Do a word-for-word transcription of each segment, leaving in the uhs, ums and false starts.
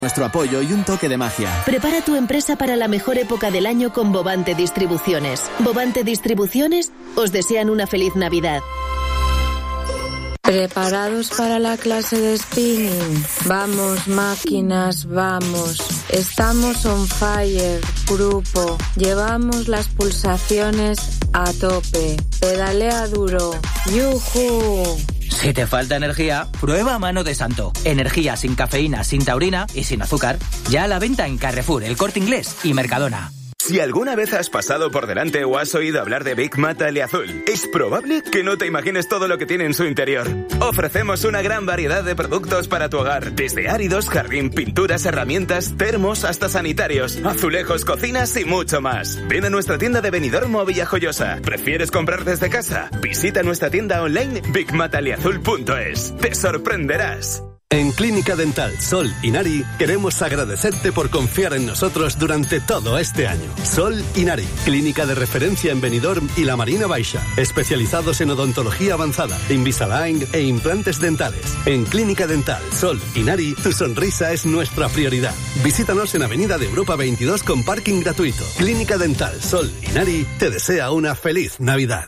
Nuestro apoyo y un toque de magia. Prepara tu empresa para la mejor época del año con Bovante Distribuciones. Bovante Distribuciones os desean una feliz Navidad. ¿Preparados para la clase de spinning? Vamos, máquinas, vamos. Estamos on fire, grupo. Llevamos las pulsaciones a tope. Pedalea duro. ¡Yujú! Si te falta energía, prueba Mano de Santo. Energía sin cafeína, sin taurina y sin azúcar. Ya a la venta en Carrefour, El Corte Inglés y Mercadona. Si alguna vez has pasado por delante o has oído hablar de Big Mat Aliazul, es probable que no te imagines todo lo que tiene en su interior. Ofrecemos una gran variedad de productos para tu hogar, desde áridos, jardín, pinturas, herramientas, termos, hasta sanitarios, azulejos, cocinas y mucho más. Ven a nuestra tienda de Benidorm o Villajoyosa. ¿Prefieres comprar desde casa? Visita nuestra tienda online big mat aliazul punto es. ¡Te sorprenderás! En Clínica Dental Sol Inari queremos agradecerte por confiar en nosotros durante todo este año. Sol Inari, clínica de referencia en Benidorm y la Marina Baixa, especializados en odontología avanzada, Invisalign e implantes dentales. En Clínica Dental Sol Inari, tu sonrisa es nuestra prioridad. Visítanos en Avenida de Europa veintidós con parking gratuito. Clínica Dental Sol Inari te desea una feliz Navidad.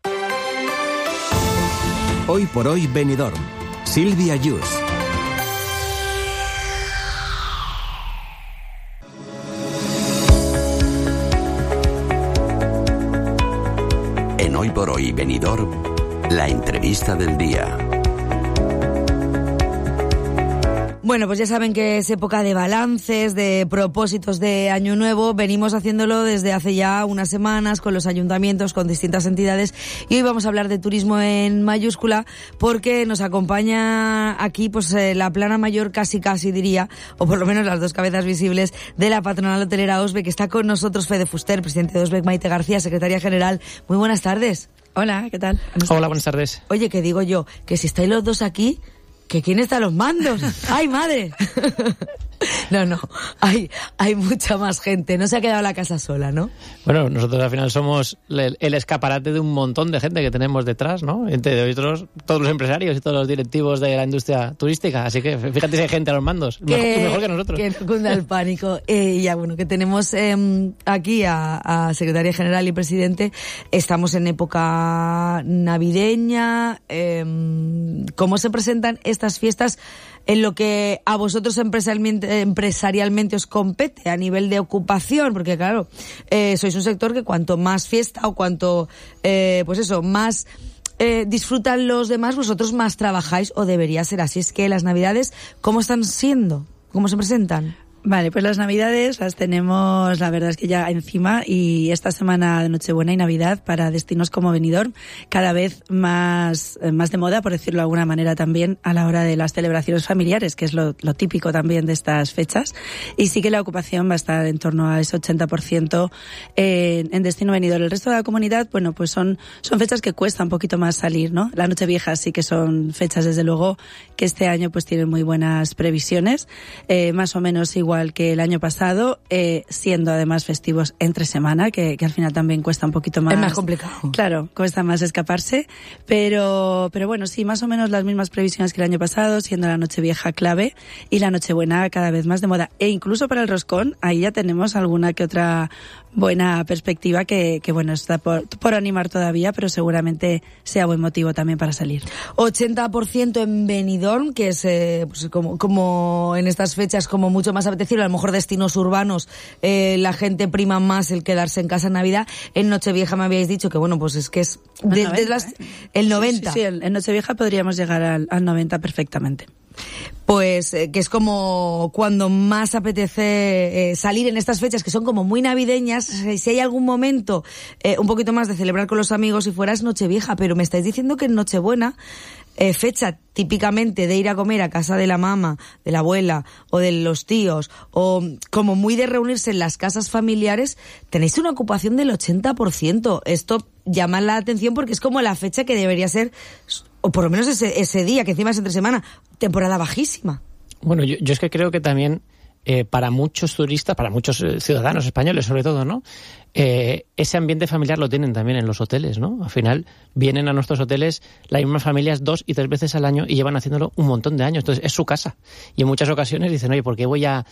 Hoy por hoy Benidorm. Silvia Yus. Hoy por hoy Benidorm, la entrevista del día. Bueno, pues ya saben que es época de balances, de propósitos de Año Nuevo. Venimos haciéndolo desde hace ya unas semanas con los ayuntamientos, con distintas entidades. Y hoy vamos a hablar de turismo en mayúscula porque nos acompaña aquí pues eh, la plana mayor casi casi diría, o por lo menos las dos cabezas visibles de la patronal hotelera Osbeck. Está con nosotros Fede Fuster, presidente de Osbeck, Maite García, secretaria general. Muy buenas tardes. Hola, ¿qué tal? Buenas Hola, buenas tardes. Oye, que digo yo, que si estáis los dos aquí... ¿Que quién está a los mandos? ¡Ay, madre! No, no, hay, hay mucha más gente. No se ha quedado la casa sola, ¿no? Bueno, nosotros al final somos el, el escaparate de un montón de gente que tenemos detrás, ¿no? Entre otros, todos los empresarios y todos los directivos de la industria turística. Así que fíjate si hay gente a los mandos. Que, mejor, mejor que nosotros. Que no cunda el pánico. Eh, ya, bueno, que tenemos eh, aquí a, a secretaria general y presidente. Estamos en época navideña. Eh, ¿Cómo se presentan estas fiestas en lo que a vosotros empresarialmente, empresarialmente os compete a nivel de ocupación? Porque claro, eh, sois un sector que cuanto más fiesta o cuanto, eh, pues eso, más eh, disfrutan los demás, vosotros más trabajáis, o debería ser así. Es que las Navidades, ¿cómo están siendo? ¿Cómo se presentan? Vale, pues las Navidades las tenemos, la verdad es que ya encima, y esta semana de Nochebuena y Navidad para destinos como Benidorm, cada vez más, más de moda, por decirlo de alguna manera, también a la hora de las celebraciones familiares, que es lo, lo típico también de estas fechas. Y sí que la ocupación va a estar en torno a ese ochenta por ciento en, en destino Benidorm. El resto de la comunidad, bueno, pues son, son fechas que cuesta un poquito más salir, ¿no? La Nochevieja sí que son fechas, desde luego, que este año pues tienen muy buenas previsiones, eh, más o menos igual igual que el año pasado, eh, siendo además festivos entre semana, que, que al final también cuesta un poquito más. Es más complicado. Claro, cuesta más escaparse, pero, pero bueno, sí, más o menos las mismas previsiones que el año pasado, siendo la Nochevieja clave y la Nochebuena cada vez más de moda. E incluso para el roscón, ahí ya tenemos alguna que otra buena perspectiva que, que bueno, está por, por animar todavía, pero seguramente sea buen motivo también para salir. ochenta por ciento en Benidorm, que es eh, pues como, como en estas fechas como mucho más apetecible, a lo mejor destinos urbanos, eh, la gente prima más el quedarse en casa en Navidad. En Nochevieja me habíais dicho que bueno, pues es que es de, noventa, de las, ¿eh? el noventa. Sí, sí, sí, en Nochevieja podríamos llegar al, al noventa perfectamente. Pues eh, que es como cuando más apetece eh, salir en estas fechas que son como muy navideñas. Si hay algún momento eh, un poquito más de celebrar con los amigos, si fuera es Nochevieja, pero me estáis diciendo que en Nochebuena, eh, fecha típicamente de ir a comer a casa de la mamá, de la abuela o de los tíos, o como muy de reunirse en las casas familiares, tenéis una ocupación del ochenta por ciento. Esto llama la atención porque es como la fecha que debería ser, o por lo menos ese, ese día, que encima es entre semana, temporada bajísima. Bueno, yo, yo es que creo que también eh, para muchos turistas, para muchos eh, ciudadanos españoles sobre todo, ¿no? Eh, ese ambiente familiar lo tienen también en los hoteles, ¿no? Al final vienen a nuestros hoteles las mismas familias dos y tres veces al año y llevan haciéndolo un montón de años. Entonces es su casa. Y en muchas ocasiones dicen, oye, ¿por qué voy a